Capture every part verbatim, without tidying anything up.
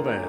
until then.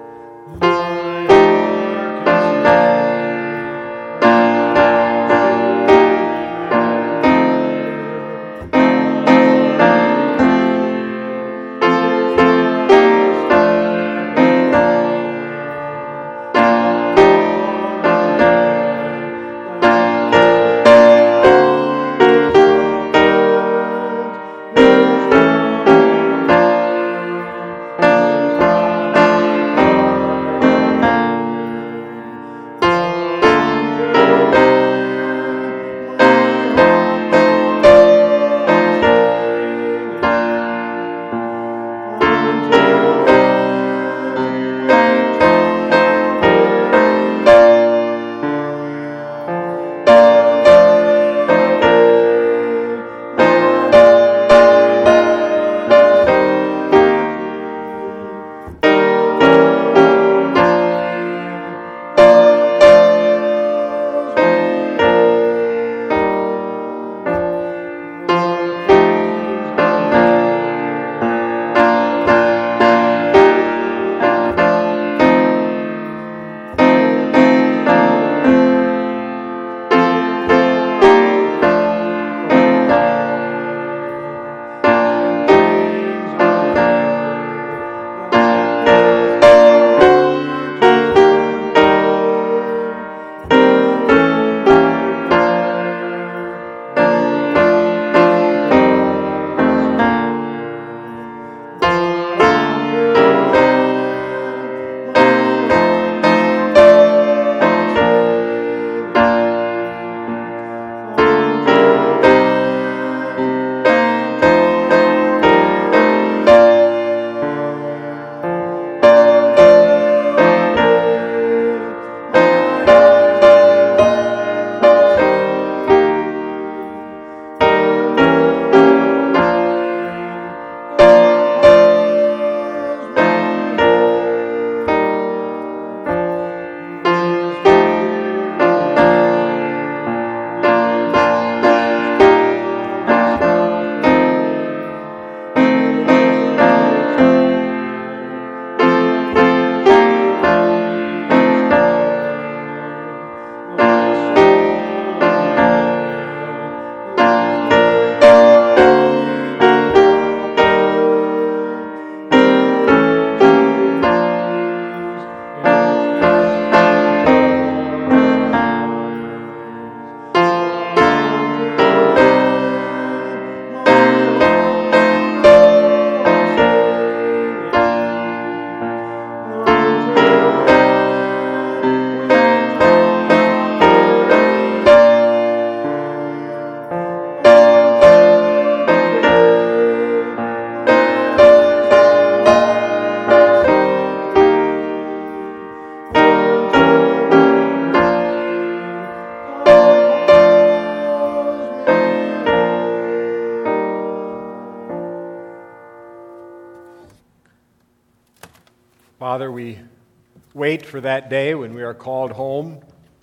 Father, we wait for that day when we are called home.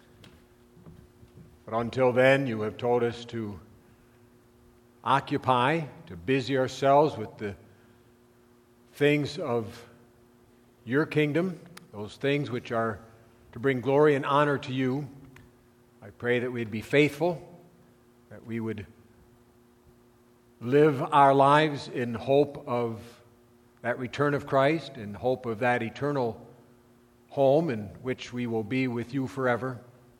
But until then, you have told us to occupy, to busy ourselves with the things of your kingdom, those things which are to bring glory and honor to you. I pray that we'd be faithful, that we would live our lives in hope of that return of Christ, in hope of that eternal home in which we will be with you forever.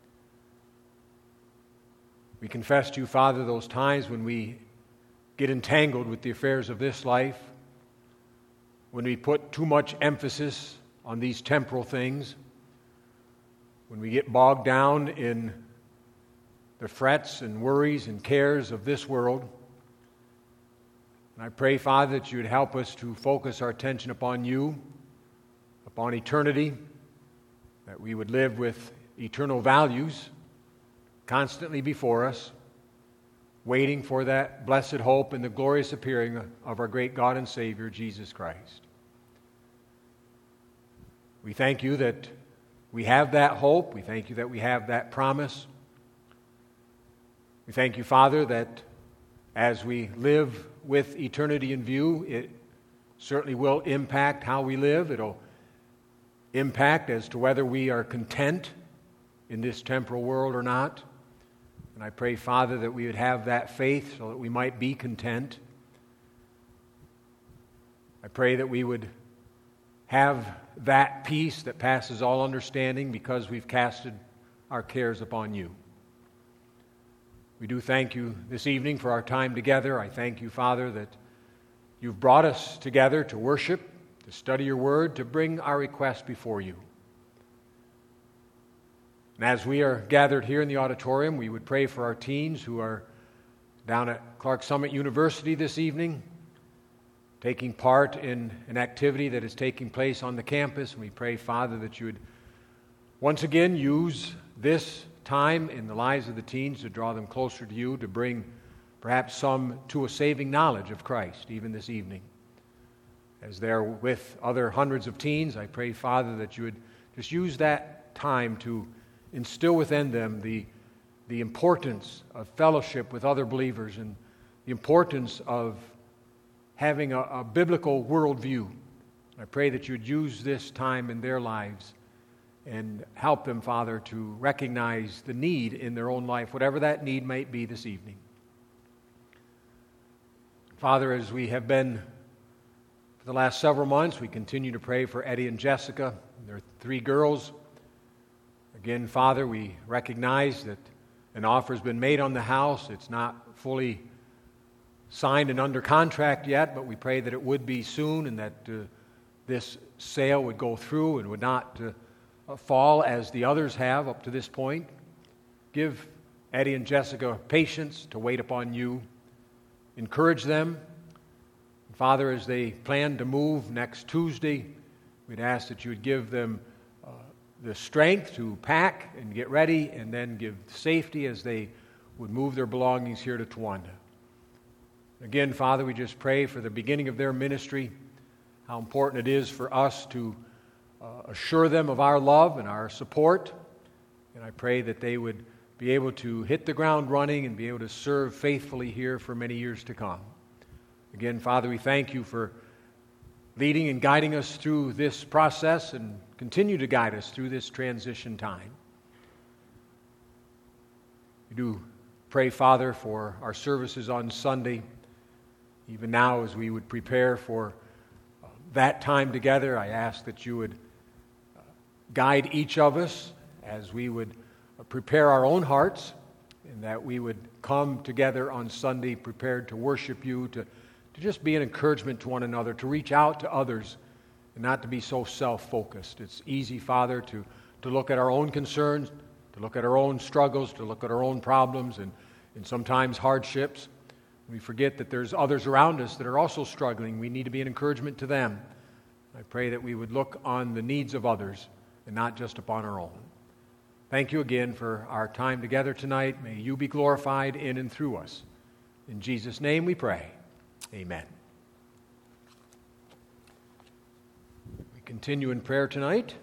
We confess to you, Father, those times when we get entangled with the affairs of this life, when we put too much emphasis on these temporal things, when we get bogged down in the frets and worries and cares of this world. And I pray, Father, that you would help us to focus our attention upon you, upon eternity, that we would live with eternal values constantly before us, waiting for that blessed hope and the glorious appearing of our great God and Savior, Jesus Christ. We thank you that we have that hope. We thank you that we have that promise. We thank you, Father, that as we live with eternity in view, it certainly will impact how we live. It'll impact as to whether we are content in this temporal world or not. And I pray, Father, that we would have that faith so that we might be content. I pray that we would have that peace that passes all understanding because we've casted our cares upon you. We do thank you this evening for our time together. I thank you, Father, that you've brought us together to worship, to study your word, to bring our requests before you. And as we are gathered here in the auditorium, we would pray for our teens who are down at Clark Summit University this evening, taking part in an activity that is taking place on the campus. And we pray, Father, that you would once again use this time in the lives of the teens to draw them closer to you, to bring perhaps some to a saving knowledge of Christ, even this evening. As they're with other hundreds of teens, I pray, Father, that you would just use that time to instill within them the, the importance of fellowship with other believers and the importance of having a, a biblical worldview. I pray that you would use this time in their lives and help them, Father, to recognize the need in their own life, whatever that need might be this evening. Father, as we have been for the last several months, we continue to pray for Eddie and Jessica, their three girls. Again, Father, we recognize that an offer has been made on the house. It's not fully signed and under contract yet, but we pray that it would be soon and that uh, this sale would go through and would not uh, fall as the others have up to this point. Give Eddie and Jessica patience to wait upon you. Encourage them. Father, as they plan to move next Tuesday, we'd ask that you would give them uh, the strength to pack and get ready, and then give safety as they would move their belongings here to Towanda. Again, Father, we just pray for the beginning of their ministry, how important it is for us to uh, assure them of our love and our support. And I pray that they would be able to hit the ground running and be able to serve faithfully here for many years to come. Again, Father, we thank you for leading and guiding us through this process and continue to guide us through this transition time. We do pray, Father, for our services on Sunday. Even now, as we would prepare for uh, that time together, I ask that you would uh, guide each of us as we would uh, prepare our own hearts, and that we would come together on Sunday prepared to worship you, to, to just be an encouragement to one another, to reach out to others, and not to be so self-focused. It's easy, Father, to, to look at our own concerns, to look at our own struggles, to look at our own problems, and, and sometimes hardships. We forget that there's others around us that are also struggling. We need to be an encouragement to them. I pray that we would look on the needs of others and not just upon our own. Thank you again for our time together tonight. May you be glorified in and through us. In Jesus' name we pray. Amen. We continue in prayer tonight.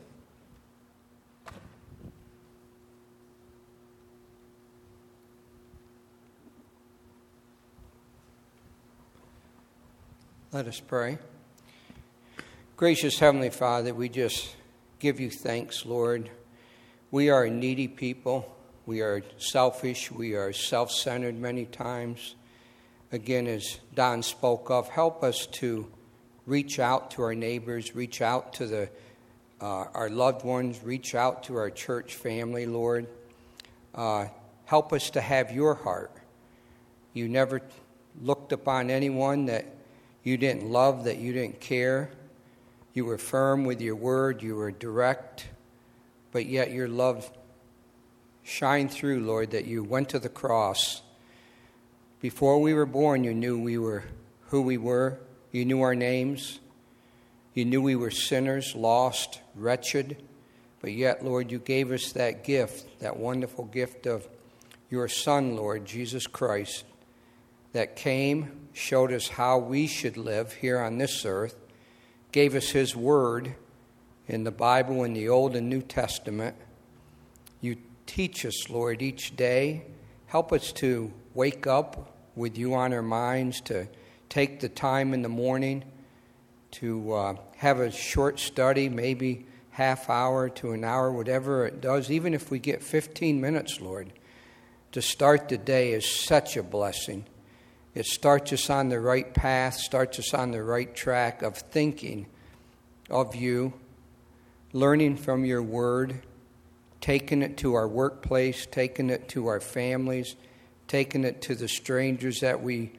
Let us pray. Gracious Heavenly Father, we just give you thanks, Lord. We are a needy people. We are selfish. We are self-centered many times. Again, as Don spoke of, help us to reach out to our neighbors, reach out to the uh, our loved ones, reach out to our church family, Lord. Uh, help us to have your heart. You never looked upon anyone that you didn't love, that you didn't care. You were firm with your word. You were direct. But yet your love shined through, Lord, that you went to the cross. Before we were born, you knew we were who we were. You knew our names. You knew we were sinners, lost, wretched. But yet, Lord, you gave us that gift, that wonderful gift of your Son, Lord, Jesus Christ, that came, showed us how we should live here on this earth, gave us his word in the Bible, in the Old and New Testament. You teach us, Lord, each day. Help us to wake up with you on our minds, to take the time in the morning to uh, have a short study, maybe half hour to an hour, whatever it does, even if we get fifteen minutes, Lord, to start the day is such a blessing. It starts us on the right path, starts us on the right track of thinking of you, learning from your word, taking it to our workplace, taking it to our families, taking it to the strangers that we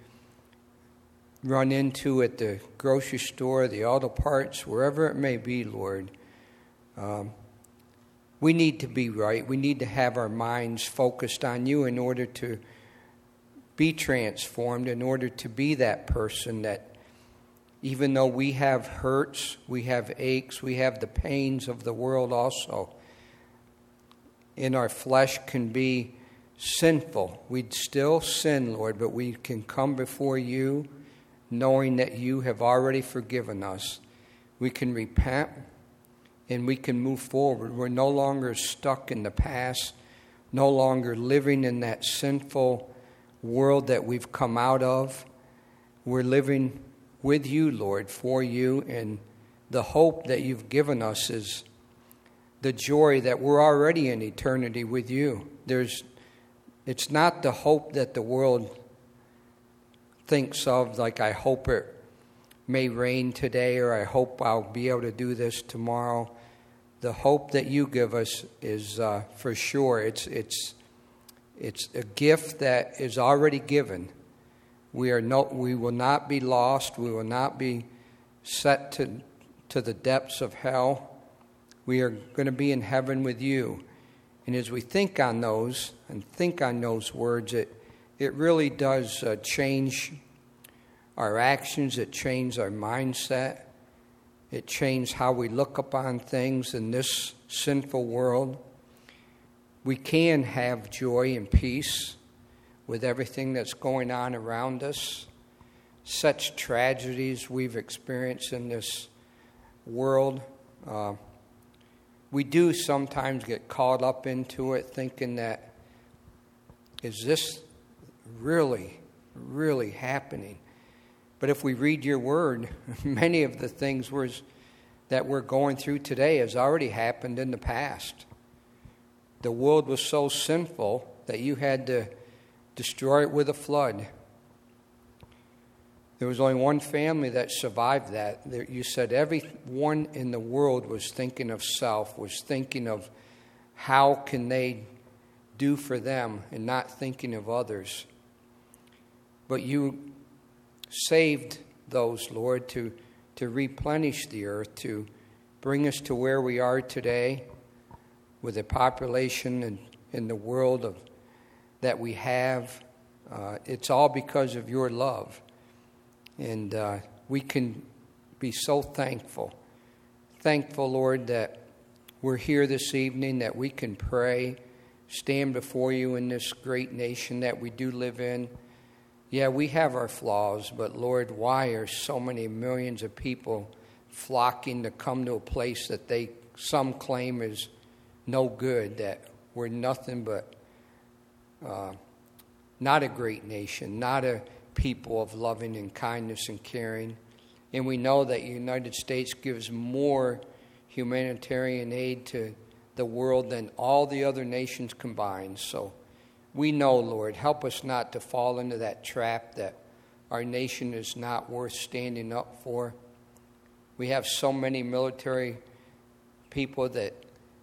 run into at the grocery store, the auto parts, wherever it may be, Lord. Um, we need to be right. We need to have our minds focused on you in order to be transformed, in order to be that person that even though we have hurts, we have aches, we have the pains of the world also, in our flesh can be sinful. We'd still sin, Lord, but we can come before you knowing that you have already forgiven us. We can repent and we can move forward. We're no longer stuck in the past, no longer living in that sinful world that we've come out of. We're living with you, Lord, for you, and the hope that you've given us is the joy that we're already in eternity with you. There's, it's not the hope that the world thinks of, like I hope it may rain today, or I hope I'll be able to do this tomorrow. The hope that you give us is uh, for sure. It's it's it's a gift that is already given. We are no, we will not be lost. We will not be set to to the depths of hell. We are going to be in heaven with you. And as we think on those and think on those words, it it really does uh, change our actions. It changes our mindset. It changes how we look upon things in this sinful world. We can have joy and peace with everything that's going on around us. Such tragedies we've experienced in this world. Uh, we do sometimes get caught up into it, thinking that, is this really, really happening? But if we read your word, many of the things we're, that we're going through today has already happened in the past. The world was so sinful that you had to destroy it with a flood. There was only one family that survived that. You said everyone in the world was thinking of self, was thinking of how can they do for them and not thinking of others. But you saved those, Lord, to, to replenish the earth, to bring us to where we are today with the population in, in the world of, that we have. Uh, it's all because of your love. And uh, we can be so thankful. Thankful, Lord, that we're here this evening, that we can pray, stand before you in this great nation that we do live in. Yeah, we have our flaws, but Lord, why are so many millions of people flocking to come to a place that they some claim is no good, that we're nothing but uh, not a great nation, not a people of loving and kindness and caring. And we know that the United States gives more humanitarian aid to the world than all the other nations combined. So we know, Lord, help us not to fall into that trap that our nation is not worth standing up for. We have so many military people that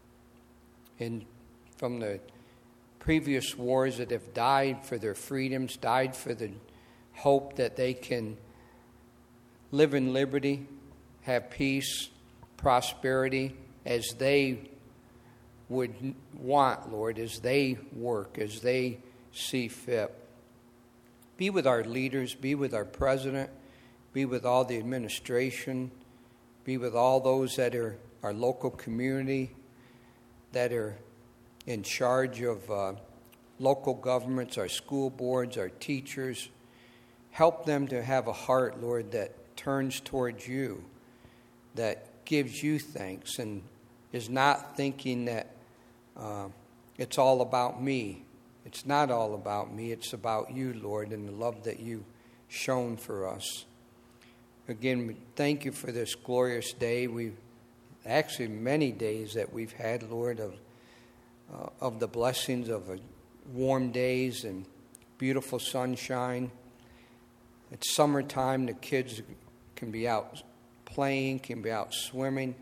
in from the previous wars that have died for their freedoms, died for the hope that they can live in liberty, have peace, prosperity, as they would want, Lord, as they work, as they see fit. Be with our leaders, be with our president, be with all the administration, be with all those that are our local community, that are in charge of uh, local governments, our school boards, our teachers. Help them to have a heart, Lord, that turns towards you, that gives you thanks and is not thinking that uh, it's all about me. It's not all about me. It's about you, Lord, and the love that you've shown for us. Again, we thank you for this glorious day. We actually many days that we've had, Lord, of uh, of the blessings of uh, warm days and beautiful sunshine. It's summertime. The kids can be out playing, can be out swimming.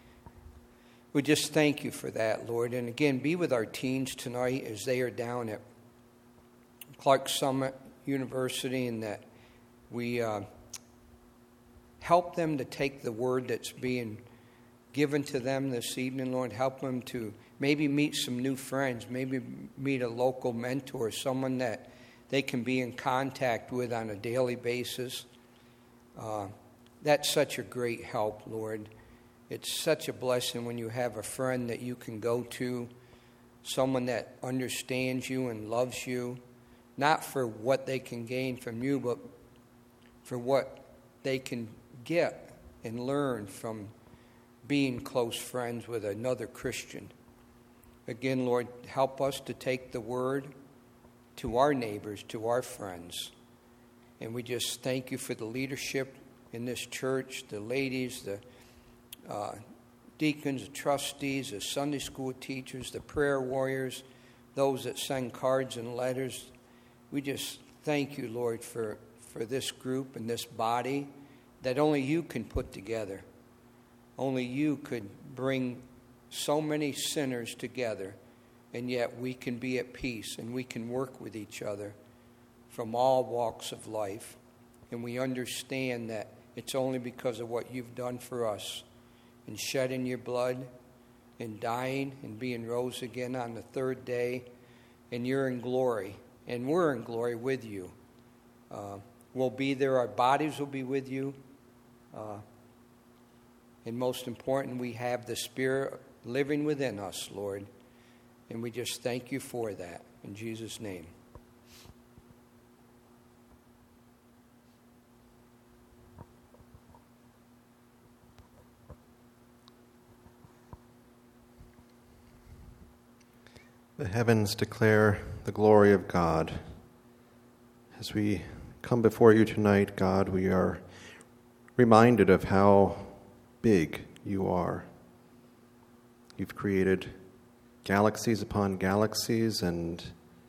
We just thank you for that, Lord. And again, be with our teens tonight as they are down at Clark Summit University, and that we uh, help them to take the word that's being given to them this evening, Lord. Help them to maybe meet some new friends, maybe meet a local mentor, someone that they can be in contact with on a daily basis. Uh, that's such a great help, Lord. It's such a blessing when you have a friend that you can go to, someone that understands you and loves you, not for what they can gain from you, but for what they can get and learn from being close friends with another Christian. Again, Lord, help us to take the word to our neighbors, to our friends. And we just thank you for the leadership in this church, the ladies, the uh, deacons, the trustees, the Sunday school teachers, the prayer warriors, those that send cards and letters. We just thank you, Lord, for, for this group and this body that only you can put together. Only you could bring so many sinners together, and yet we can be at peace and we can work with each other from all walks of life. And we understand that it's only because of what you've done for us in shedding your blood and dying and being rose again on the third day. And you're in glory, and we're in glory with you. Uh, we'll be there. Our bodies will be with you. Uh, and most important, we have the Spirit living within us, Lord. And we just thank you for that. In Jesus' name. The heavens declare the glory of God. As we come before you tonight, God, we are reminded of how big you are. You've created galaxies upon galaxies, and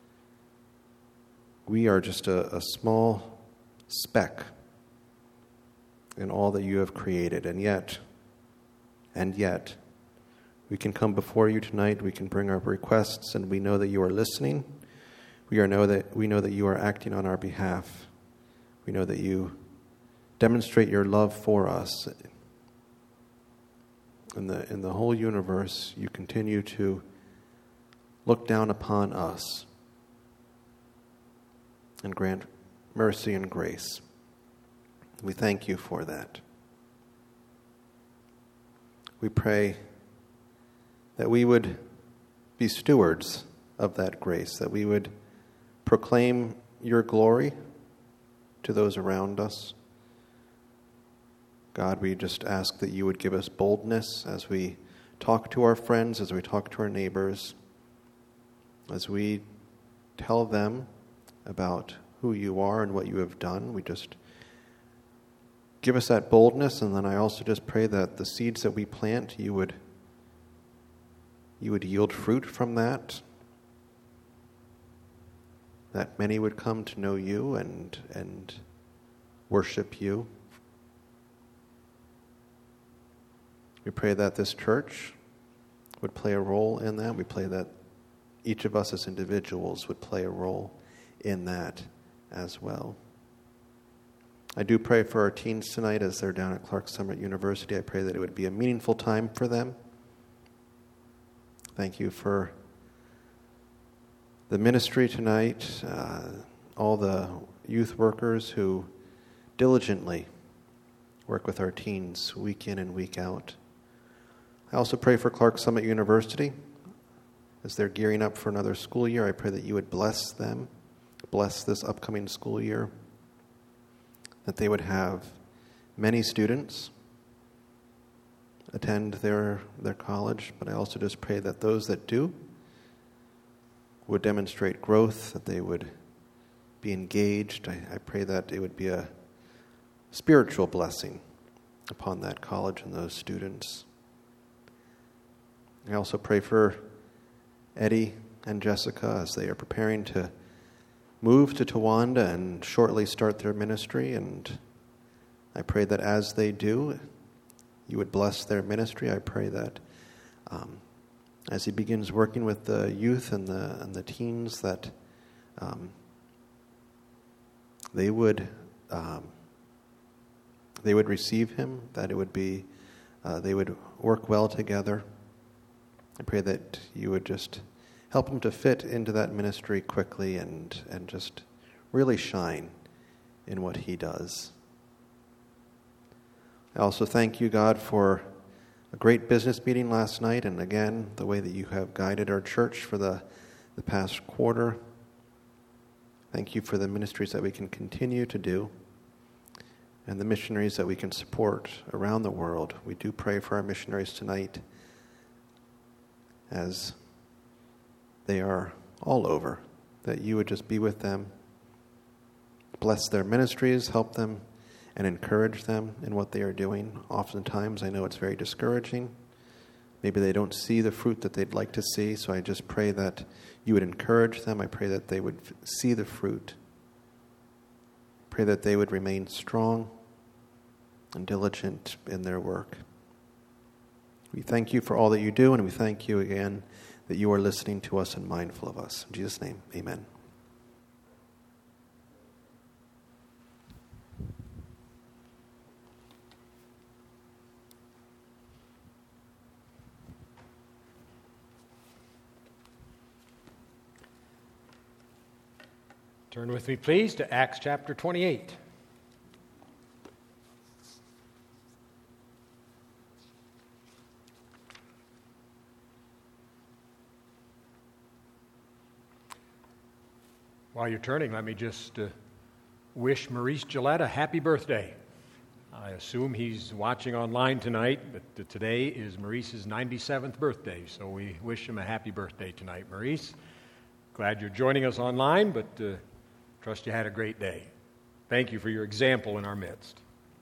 we are just a, a small speck in all that you have created. And yet, and yet, we can come before you tonight, we can bring our requests, and we know that you are listening. We are know that we know that you are acting on our behalf. We know that you demonstrate your love for us. In the in the whole universe, you continue to look down upon us and grant mercy and grace. We thank you for that. We pray that we would be stewards of that grace, that we would proclaim your glory to those around us. God, we just ask that you would give us boldness as we talk to our friends, as we talk to our neighbors, as we tell them about who you are and what you have done. We just give us that boldness, and then I also just pray that the seeds that we plant, you would you would yield fruit from that, that many would come to know you and and worship you. We pray that this church would play a role in that. We pray that each of us as individuals would play a role in that as well. I do pray for our teens tonight as they're down at Clark Summit University. I pray that it would be a meaningful time for them. Thank you for the ministry tonight, uh, all the youth workers who diligently work with our teens week in and week out. I also pray for Clark Summit University as they're gearing up for another school year. I pray that you would bless them, bless this upcoming school year, that they would have many students attend their their college, but I also just pray that those that do would demonstrate growth, that they would be engaged. I, I pray that it would be a spiritual blessing upon that college and those students. I also pray for Eddie and Jessica as they are preparing to move to Towanda and shortly start their ministry. And I pray that as they do, you would bless their ministry. I pray that um, as he begins working with the youth and the and the teens, that um, they would um, they would receive him. That it would be uh, they would work well together. I pray that you would just help him to fit into that ministry quickly and and just really shine in what he does. I also thank you, God, for a great business meeting last night, and again, the way that you have guided our church for the, the past quarter. Thank you for the ministries that we can continue to do and the missionaries that we can support around the world. We do pray for our missionaries tonight as they are all over, that you would just be with them, bless their ministries, help them, and encourage them in what they are doing. Oftentimes, I know it's very discouraging. Maybe they don't see the fruit that they'd like to see, so I just pray that you would encourage them. I pray that they would see the fruit. Pray that they would remain strong and diligent in their work. We thank you for all that you do, and we thank you again that you are listening to us and mindful of us. In Jesus' name, amen. Turn with me, please, to Acts chapter twenty-eight. While you're turning, let me just uh, wish Maurice Gillette a happy birthday. I assume he's watching online tonight, but today is Maurice's ninety-seventh birthday, so we wish him a happy birthday tonight, Maurice. Glad you're joining us online, but uh, trust you had a great day. Thank you for your example in our midst.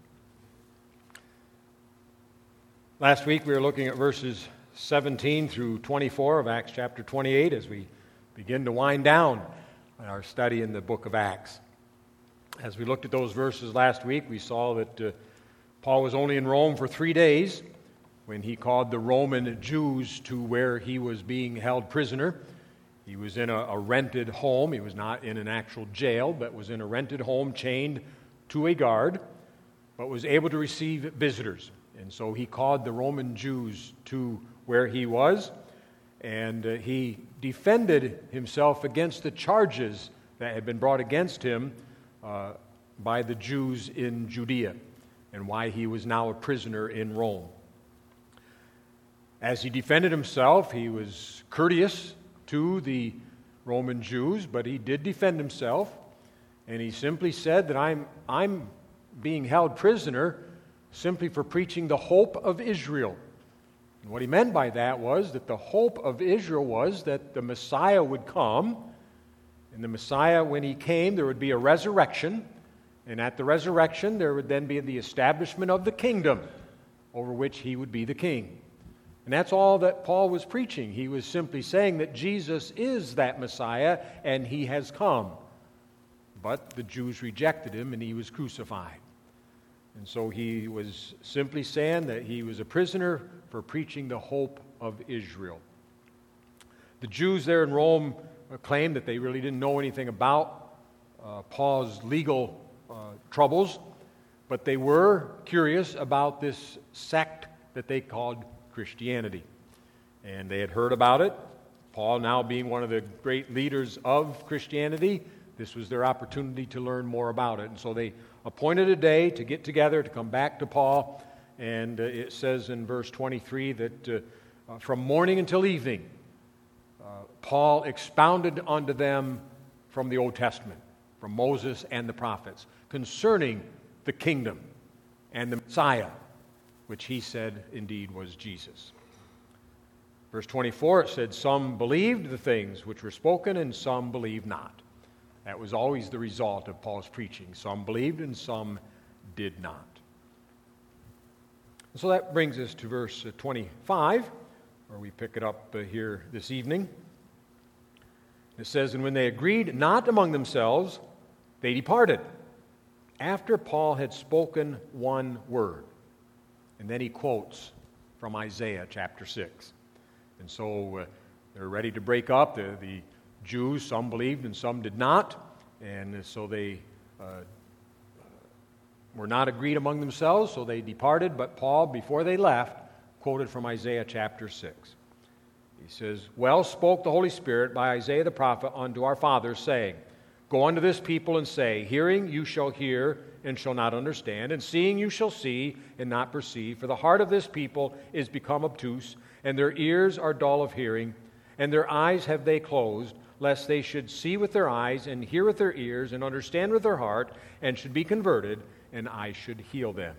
Last week we were looking at verses seventeen through twenty-four of Acts chapter twenty-eight as we begin to wind down our study in the book of Acts. As we looked at those verses last week, we saw that uh, Paul was only in Rome for three days when he called the Roman Jews to where he was being held prisoner. He was in a, a rented home. He was not in an actual jail, but was in a rented home chained to a guard, but was able to receive visitors. And so he called the Roman Jews to where he was, and uh, he defended himself against the charges that had been brought against him uh, by the Jews in Judea, and why he was now a prisoner in Rome. As he defended himself, he was courteous to the Roman Jews, but he did defend himself, and he simply said that I'm, I'm being held prisoner simply for preaching the hope of Israel. And what he meant by that was that the hope of Israel was that the Messiah would come, and the Messiah, when he came, there would be a resurrection, and at the resurrection there would then be the establishment of the kingdom over which he would be the king. And that's all that Paul was preaching. He was simply saying that Jesus is that Messiah, and he has come. But the Jews rejected him, and he was crucified. And so he was simply saying that he was a prisoner for preaching the hope of Israel. The Jews there in Rome claimed that they really didn't know anything about uh, Paul's legal uh, troubles, but they were curious about this sect that they called Christianity. And they had heard about it. Paul, now being one of the great leaders of Christianity, this was their opportunity to learn more about it. And so they appointed a day to get together, to come back to Paul. And uh, it says in verse twenty-three that uh, uh, from morning until evening, uh, Paul expounded unto them from the Old Testament, from Moses and the prophets, concerning the kingdom and the Messiah, which he said indeed was Jesus. Verse twenty-four, it said, some believed the things which were spoken, and some believed not. That was always the result of Paul's preaching. Some believed and some did not. So that brings us to verse twenty-five, where we pick it up uh, here this evening. It says, "And when they agreed not among themselves, they departed, after Paul had spoken one word." And then he quotes from Isaiah chapter six. And so uh, they're ready to break up. The, the Jews, some believed and some did not. And so they uh, were not agreed among themselves, so they departed. But Paul, before they left, quoted from Isaiah chapter six. He says, "Well spoke the Holy Spirit by Isaiah the prophet unto our fathers, saying, Go unto this people and say, Hearing you shall hear and shall not understand, and seeing you shall see and not perceive. For the heart of this people is become obtuse, and their ears are dull of hearing, and their eyes have they closed, lest they should see with their eyes, and hear with their ears, and understand with their heart, and should be converted, and I should heal them."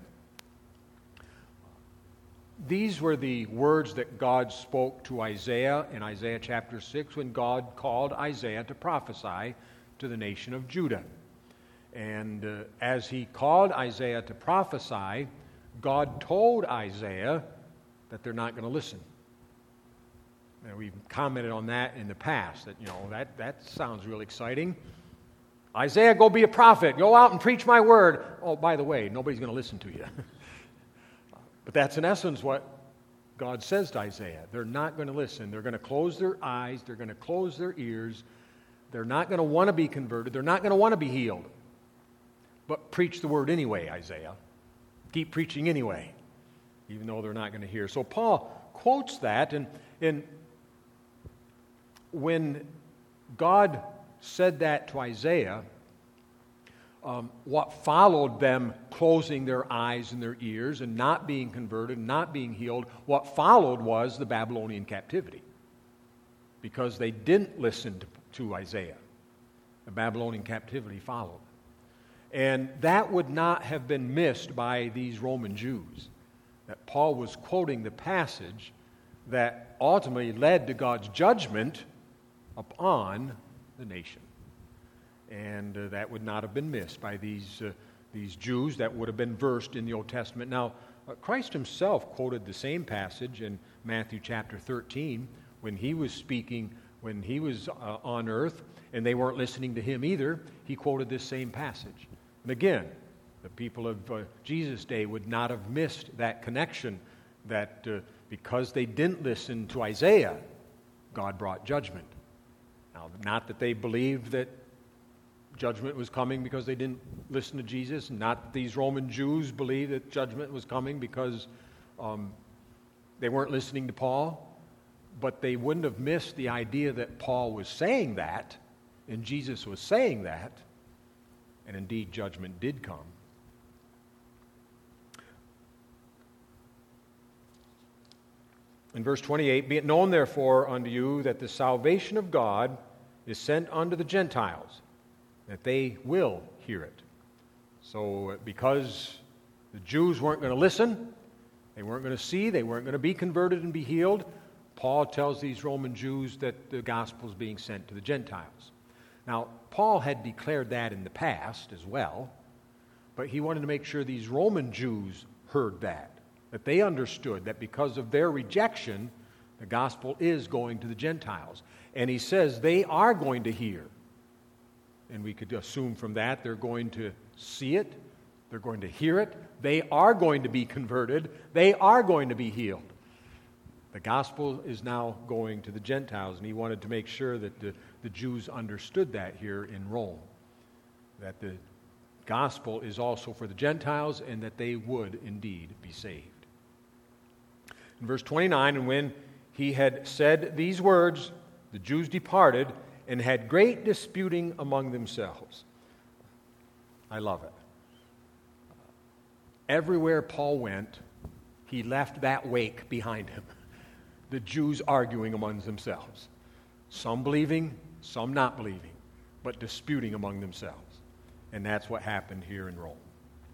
These were the words that God spoke to Isaiah in Isaiah chapter six when God called Isaiah to prophesy to the nation of Judah. And uh, as he called Isaiah to prophesy, God told Isaiah that they're not going to listen. And we've commented on that in the past, that, you know, that, that sounds real exciting. Isaiah, go be a prophet. Go out and preach my word. Oh, by the way, nobody's going to listen to you. But that's in essence what God says to Isaiah. They're not going to listen. They're going to close their eyes. They're going to close their ears. They're not going to want to be converted. They're not going to want to be healed. But preach the word anyway, Isaiah. Keep preaching anyway, even though they're not going to hear. So Paul quotes that, and, and when God said that to Isaiah, Um, what followed them closing their eyes and their ears and not being converted, not being healed, what followed was the Babylonian captivity. Because they didn't listen to, to Isaiah. The Babylonian captivity followed. And that would not have been missed by these Roman Jews. That Paul was quoting the passage that ultimately led to God's judgment upon the nation. And uh, that would not have been missed by these uh, these Jews that would have been versed in the Old Testament. Now, uh, Christ himself quoted the same passage in Matthew chapter thirteen when he was speaking, when he was uh, on earth, and they weren't listening to him either. He quoted this same passage. And again, the people of uh, Jesus' day would not have missed that connection, that uh, because they didn't listen to Isaiah, God brought judgment. Now, not that they believed that judgment was coming because they didn't listen to Jesus. Not that these Roman Jews believed that judgment was coming because um, they weren't listening to Paul. But they wouldn't have missed the idea that Paul was saying that, and Jesus was saying that, and indeed judgment did come. In verse twenty-eight, "Be it known therefore unto you that the salvation of God is sent unto the Gentiles, that they will hear it." So because the Jews weren't going to listen, they weren't going to see, they weren't going to be converted and be healed, Paul tells these Roman Jews that the gospel is being sent to the Gentiles. Now, Paul had declared that in the past as well, but he wanted to make sure these Roman Jews heard that, that they understood that because of their rejection, the gospel is going to the Gentiles. And he says they are going to hear. And we could assume from that they're going to see it, they're going to hear it, they are going to be converted, they are going to be healed. The gospel is now going to the Gentiles, and he wanted to make sure that the, the Jews understood that here in Rome, that the gospel is also for the Gentiles and that they would indeed be saved. In verse twenty-nine, "And when he had said these words, the Jews departed and had great disputing among themselves." I love it. Everywhere Paul went, he left that wake behind him. The Jews arguing among themselves. Some believing, some not believing, but disputing among themselves. And that's what happened here in Rome.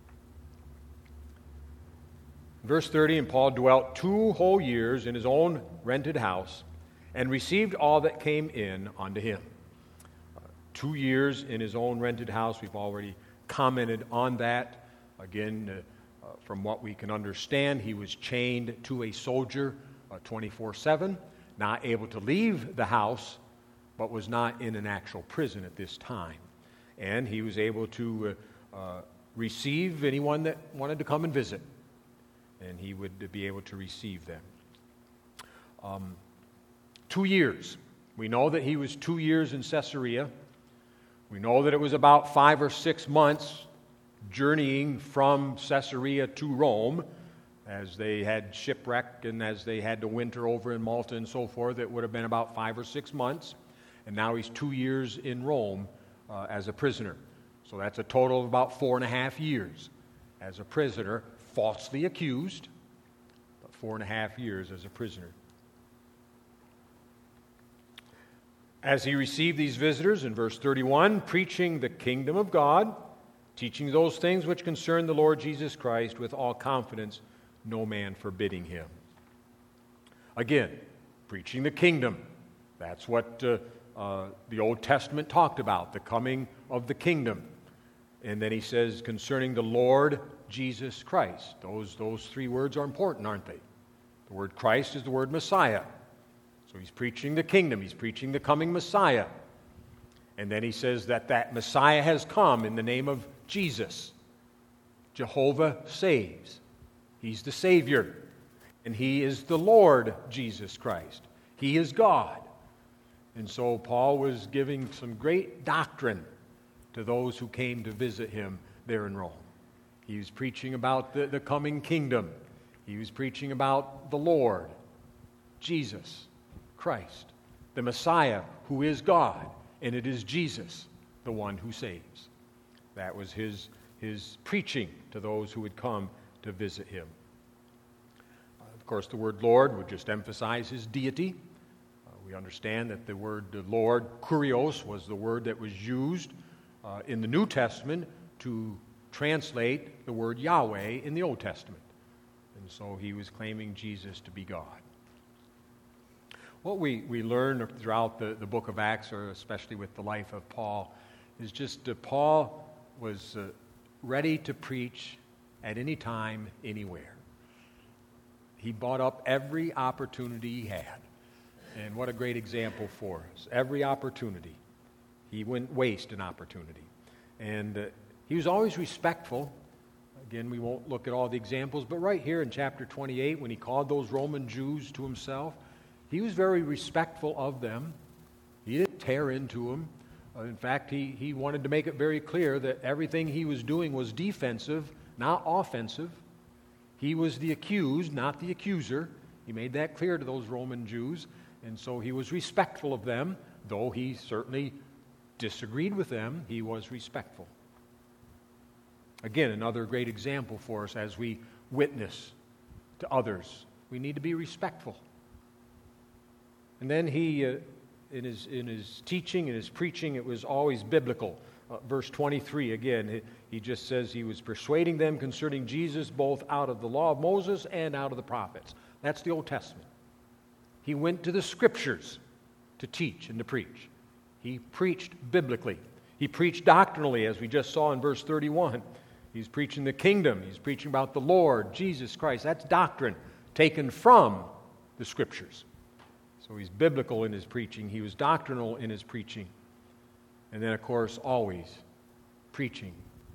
Verse thirty, "And Paul dwelt two whole years in his own rented house, and received all that came in unto him." Uh, two years in his own rented house. We've already commented on that. Again, uh, uh, from what we can understand, he was chained to a soldier twenty-four seven, not able to leave the house, but was not in an actual prison at this time. And he was able to uh, uh, receive anyone that wanted to come and visit, and he would be able to receive them. Um, two years. We know that he was two years in Caesarea. We know that it was about five or six months journeying from Caesarea to Rome, as they had shipwreck and as they had to winter over in Malta and so forth. It would have been about five or six months. And now he's two years in Rome uh, as a prisoner. So that's a total of about four and a half years as a prisoner, falsely accused, but four and a half years as a prisoner. As he received these visitors, in verse thirty-one, preaching the kingdom of God, teaching those things which concern the Lord Jesus Christ with all confidence, no man forbidding him. Again, preaching the kingdom. That's what uh, uh, the Old Testament talked about, the coming of the kingdom. And then he says, concerning the Lord Jesus Christ. Those, those three words are important, aren't they? The word Christ is the word Messiah. So he's preaching the kingdom. He's preaching the coming Messiah. And then he says that that Messiah has come in the name of Jesus. Jehovah saves. He's the Savior. And he is the Lord Jesus Christ. He is God. And so Paul was giving some great doctrine to those who came to visit him there in Rome. He was preaching about the, the coming kingdom. He was preaching about the Lord, Jesus Christ, the Messiah who is God, and it is Jesus, the one who saves. That was his, his preaching to those who would come to visit him. Uh, of course, the word Lord would just emphasize his deity. Uh, we understand that the word Lord, kurios, was the word that was used uh, in the New Testament to translate the word Yahweh in the Old Testament. And so he was claiming Jesus to be God. What we, we learn throughout the, the book of Acts, or especially with the life of Paul, is just that Paul was uh, ready to preach at any time, anywhere. He bought up every opportunity he had. And what a great example for us. Every opportunity. He wouldn't waste an opportunity. And uh, he was always respectful. Again, we won't look at all the examples, but right here in chapter twenty-eight, when he called those Roman Jews to himself, he was very respectful of them. He didn't tear into them. Uh, in fact, he, he wanted to make it very clear that everything he was doing was defensive, not offensive. He was the accused, not the accuser. He made that clear to those Roman Jews. And so he was respectful of them, though he certainly disagreed with them. He was respectful. Again, another great example for us as we witness to others. We need to be respectful. And then he, uh, in his in his teaching and his preaching, it was always biblical. Uh, verse twenty-three, again, he, he just says he was persuading them concerning Jesus both out of the law of Moses and out of the prophets. That's the Old Testament. He went to the Scriptures to teach and to preach. He preached biblically. He preached doctrinally, as we just saw in verse thirty-one. He's preaching the kingdom. He's preaching about the Lord, Jesus Christ. That's doctrine taken from the Scriptures. So he's biblical in his preaching. He was doctrinal in his preaching. And then, of course, always preaching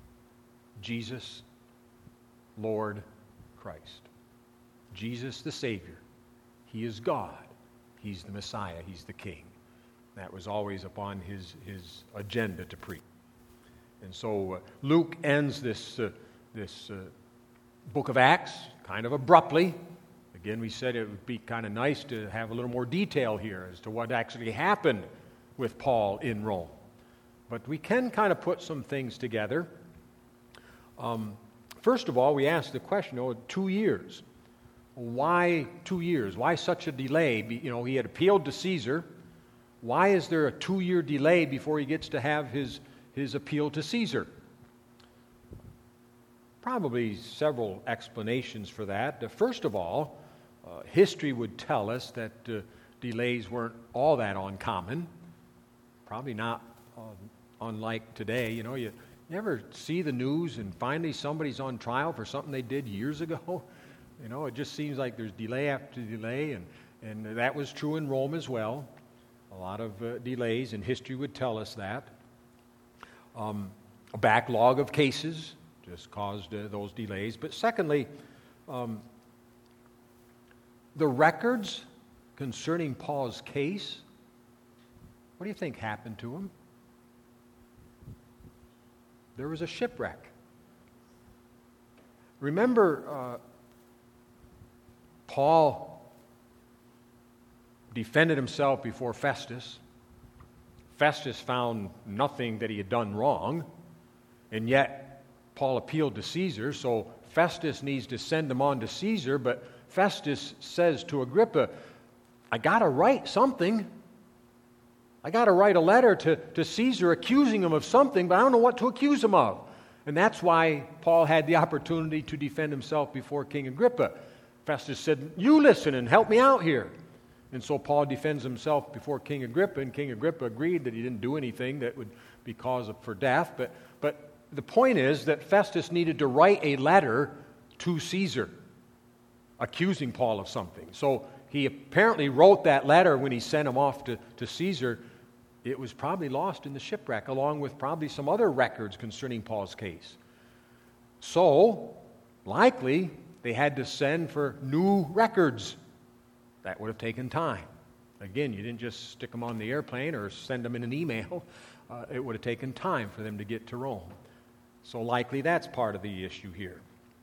Jesus, Lord Christ. Jesus the Savior. He is God. He's the Messiah. He's the King. That was always upon his, his agenda to preach. And so uh, Luke ends this, uh, this uh, book of Acts kind of abruptly. Again, we said it would be kind of nice to have a little more detail here as to what actually happened with Paul in Rome. But we can kind of put some things together. Um, first of all, we asked the question, oh, two years. Why two years? Why such a delay? You know, he had appealed to Caesar. Why is there a two-year delay before he gets to have his, his appeal to Caesar? Probably several explanations for that. First of all, Uh, history would tell us that uh, delays weren't all that uncommon. Probably not uh, unlike today. You know, you never see the news and finally somebody's on trial for something they did years ago. You know, it just seems like there's delay after delay, and, and that was true in Rome as well. A lot of uh, delays, and history would tell us that. Um, a backlog of cases just caused uh, those delays. But secondly, um, the records concerning Paul's case, what do you think happened to him? There was a shipwreck. Remember, uh, Paul defended himself before Festus. Festus found nothing that he had done wrong, and yet Paul appealed to Caesar, so Festus needs to send him on to Caesar, but Festus says to Agrippa, I got to write something. I got to write a letter to, to Caesar accusing him of something, but I don't know what to accuse him of. And that's why Paul had the opportunity to defend himself before King Agrippa. Festus said, you listen and help me out here. And so Paul defends himself before King Agrippa, and King Agrippa agreed that he didn't do anything that would be cause for death. But, but the point is that Festus needed to write a letter to Caesar accusing Paul of something. So he apparently wrote that letter when he sent him off to, to Caesar. It was probably lost in the shipwreck, along with probably some other records concerning Paul's case. So, likely, they had to send for new records. That would have taken time. Again, you didn't just stick them on the airplane or send them in an email. Uh, it would have taken time for them to get to Rome. So likely that's part of the issue here.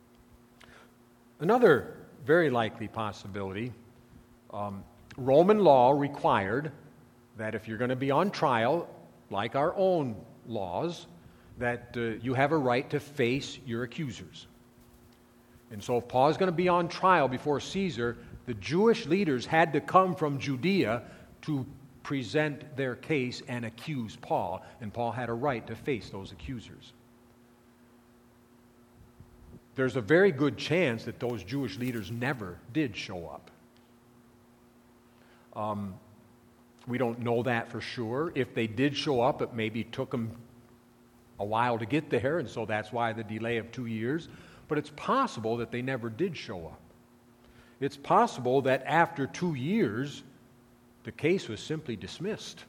Another very likely possibility, um, Roman law required that if you're going to be on trial, like our own laws, that uh, you have a right to face your accusers. And so if Paul is going to be on trial before Caesar, the Jewish leaders had to come from Judea to present their case and accuse Paul, and Paul had a right to face those accusers. There's a very good chance that those Jewish leaders never did show up. Um, we don't know that for sure. If they did show up, it maybe took them a while to get there, and so that's why the delay of two years. But it's possible that they never did show up. It's possible that after two years, the case was simply dismissed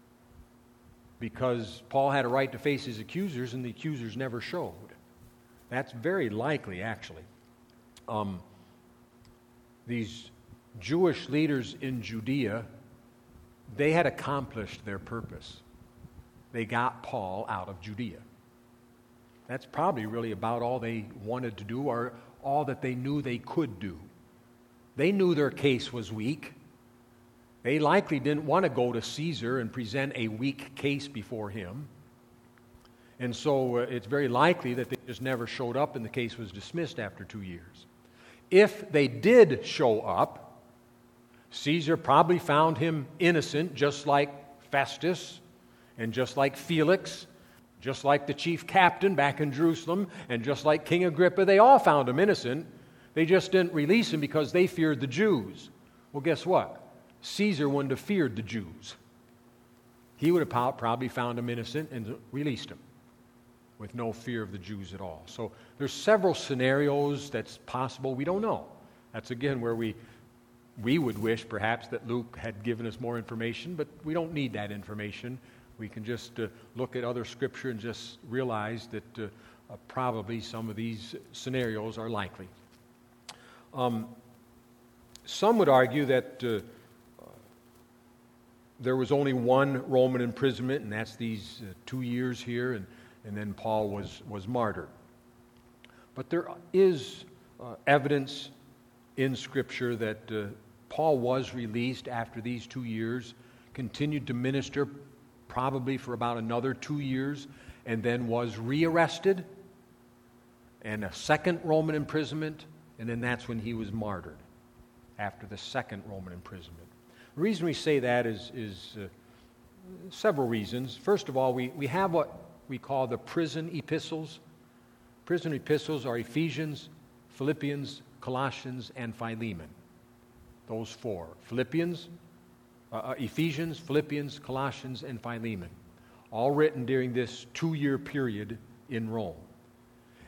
because Paul had a right to face his accusers, and the accusers never showed. That's very likely, actually. Um, these Jewish leaders in Judea, they had accomplished their purpose. They got Paul out of Judea. That's probably really about all they wanted to do, or all that they knew they could do. They knew their case was weak. They likely didn't want to go to Caesar and present a weak case before him. And so uh, it's very likely that they just never showed up and the case was dismissed after two years. If they did show up, Caesar probably found him innocent, just like Festus and just like Felix, just like the chief captain back in Jerusalem, and just like King Agrippa. They all found him innocent. They just didn't release him because they feared the Jews. Well, guess what? Caesar wouldn't have feared the Jews. He would have probably found him innocent and released him with no fear of the Jews at all. So there's several scenarios that's possible. We don't know. That's again where we we would wish perhaps that Luke had given us more information, but we don't need that information. We can just uh, look at other scripture and just realize that uh, uh, probably some of these scenarios are likely. Um, some would argue that uh, uh, there was only one Roman imprisonment, and that's these uh, two years here, and, and then Paul was, was martyred. But there is uh, evidence in Scripture that uh, Paul was released after these two years, continued to minister probably for about another two years, and then was rearrested, and a second Roman imprisonment, and then that's when he was martyred, after the second Roman imprisonment. The reason we say that is, is uh, several reasons. First of all, we, we have what we call the prison epistles. Prison epistles are Ephesians, Philippians, Colossians, and Philemon. Those four. Philippians, uh, Ephesians, Philippians, Colossians, and Philemon. All written during this two-year period in Rome.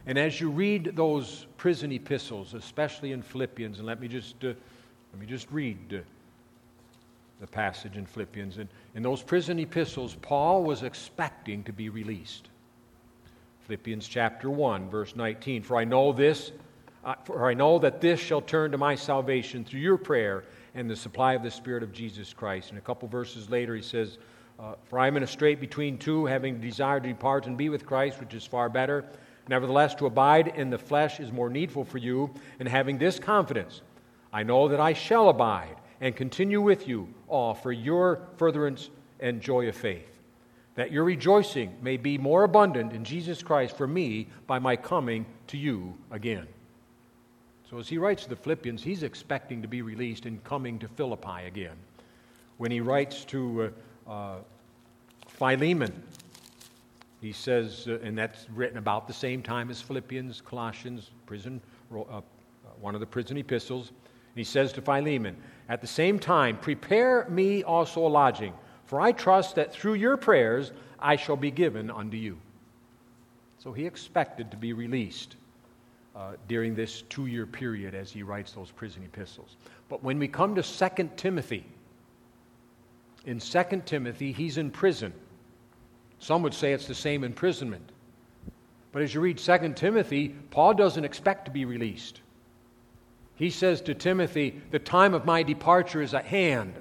And as you read those prison epistles, especially in Philippians, and let me just uh, let me just read uh, the passage in Philippians. And in those prison epistles, Paul was expecting to be released. Philippians chapter one, verse nineteen. For I know this, uh, for I know that this shall turn to my salvation through your prayer and the supply of the Spirit of Jesus Christ. And a couple verses later, he says, uh, "For I am in a strait between two, having desired to depart and be with Christ, which is far better. Nevertheless, to abide in the flesh is more needful for you, and having this confidence, I know that I shall abide and continue with you all for your furtherance and joy of faith, that your rejoicing may be more abundant in Jesus Christ for me by my coming to you again." So as he writes to the Philippians, he's expecting to be released and coming to Philippi again. When he writes to uh, uh, Philemon, he says, uh, and that's written about the same time as Philippians, Colossians, prison, uh, one of the prison epistles. He says to Philemon, "At the same time, prepare me also a lodging, for I trust that through your prayers I shall be given unto you." So he expected to be released uh, during this two-year period as he writes those prison epistles. But when we come to Second Timothy, in Second Timothy, he's in prison. Some would say it's the same imprisonment. But as you read Second Timothy, Paul doesn't expect to be released. He says to Timothy, "The time of my departure is at hand.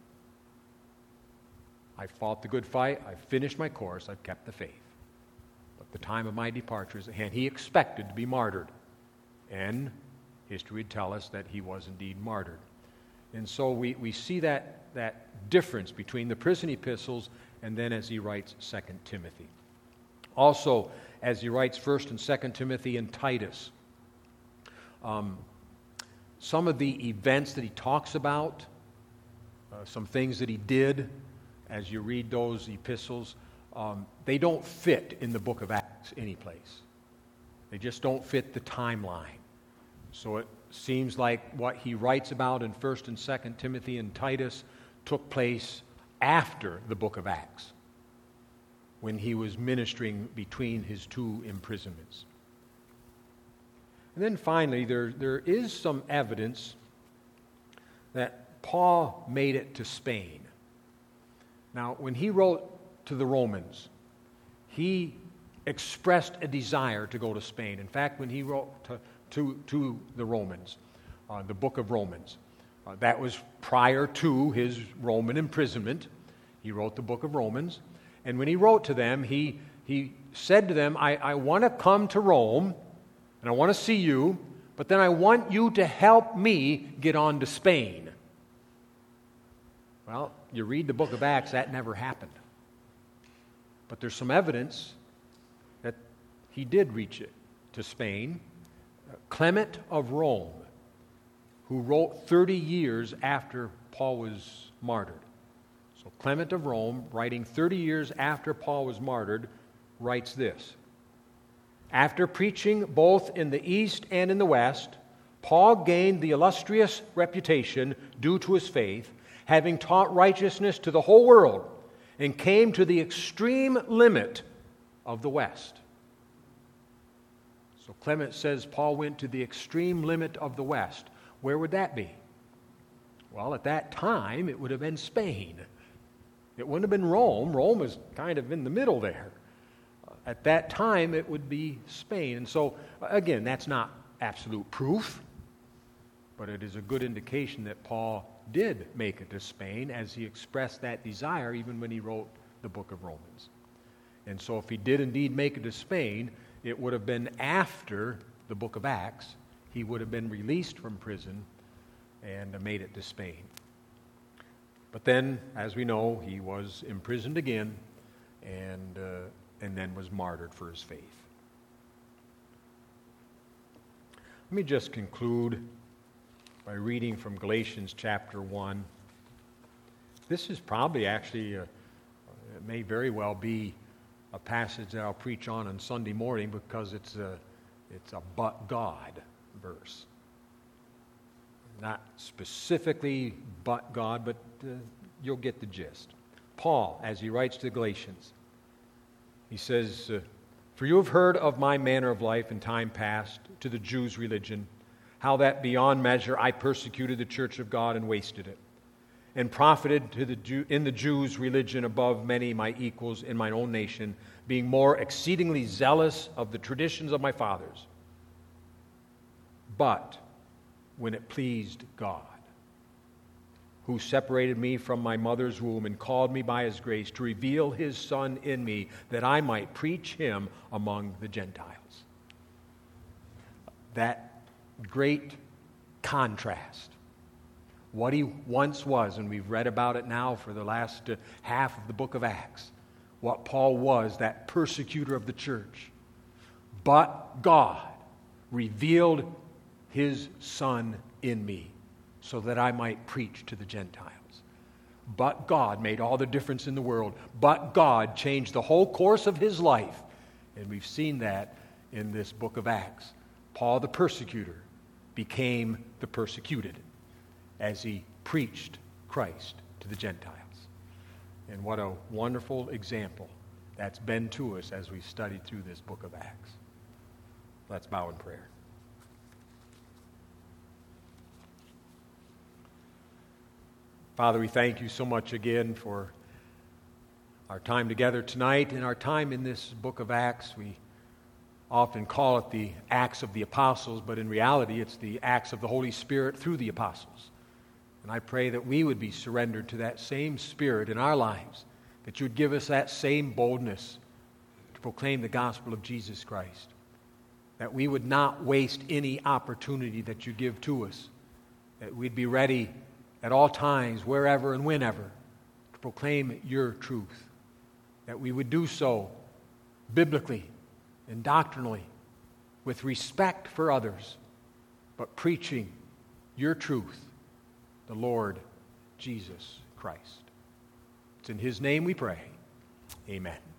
I fought the good fight, I've finished my course, I've kept the faith. But the time of my departure is at hand." He expected to be martyred. And history would tell us that he was indeed martyred. And so we, we see that, that difference between the prison epistles and then as he writes Second Timothy. Also, as he writes First and Second Timothy and Titus, um, some of the events that he talks about, uh, some things that he did, as you read those epistles, um, they don't fit in the book of Acts anyplace. They just don't fit the timeline. So it seems like what he writes about in First and Second Timothy and Titus took place after the book of Acts, when he was ministering between his two imprisonments. And then finally, there, there is some evidence that Paul made it to Spain. Now, when he wrote to the Romans, he expressed a desire to go to Spain. In fact, when he wrote to, to, to the Romans, uh, the book of Romans, uh, that was prior to his Roman imprisonment. He wrote the book of Romans. And when he wrote to them, he, he said to them, I, I want to come to Rome, and I want to see you, but then I want you to help me get on to Spain. Well, you read the book of Acts, that never happened. But there's some evidence that he did reach it to Spain. Clement of Rome, who wrote thirty years after Paul was martyred. So Clement of Rome, writing thirty years after Paul was martyred, writes this: "After preaching both in the East and in the West, Paul gained the illustrious reputation due to his faith, having taught righteousness to the whole world, and came to the extreme limit of the West." So Clement says Paul went to the extreme limit of the West. Where would that be? Well, at that time, it would have been Spain. It wouldn't have been Rome. Rome is kind of in the middle there. At that time, it would be Spain. And so, again, that's not absolute proof, but it is a good indication that Paul did make it to Spain, as he expressed that desire even when he wrote the book of Romans. And so if he did indeed make it to Spain, it would have been after the book of Acts. He would have been released from prison and made it to Spain. But then, as we know, he was imprisoned again and, uh, and then was martyred for his faith. Let me just conclude by reading from Galatians chapter one. This is probably actually, a, it may very well be a passage that I'll preach on on Sunday morning, because it's a, it's a but God verse. Not specifically but God, but uh, you'll get the gist. Paul, as he writes to the Galatians, he says, uh, For you have heard of my manner of life in time past to the Jews' religion, how that beyond measure I persecuted the church of God and wasted it, and profited to the Jew, in the Jews' religion above many my equals in mine own nation, being more exceedingly zealous of the traditions of my fathers. But when it pleased God, who separated me from my mother's womb and called me by his grace to reveal his Son in me, that I might preach him among the Gentiles. That great contrast. What he once was, and we've read about it now for the last uh, half of the book of Acts, what Paul was, that persecutor of the church. But God revealed his Son in me, so that I might preach to the Gentiles. But God made all the difference in the world. But God changed the whole course of his life. And we've seen that in this book of Acts. Paul the persecutor became the persecuted as he preached Christ to the Gentiles. And what a wonderful example that's been to us as we studied through this book of Acts. Let's bow in prayer. Father, we thank you so much again for our time together tonight and our time in this book of Acts. We often call it the Acts of the Apostles, but in reality it's the Acts of the Holy Spirit through the apostles. And I pray that we would be surrendered to that same Spirit in our lives, that you would give us that same boldness to proclaim the gospel of Jesus Christ, that we would not waste any opportunity that you give to us, that we'd be ready at all times, wherever and whenever, to proclaim your truth, that we would do so biblically and doctrinally, with respect for others, but preaching your truth, the Lord Jesus Christ. It's in his name we pray. Amen.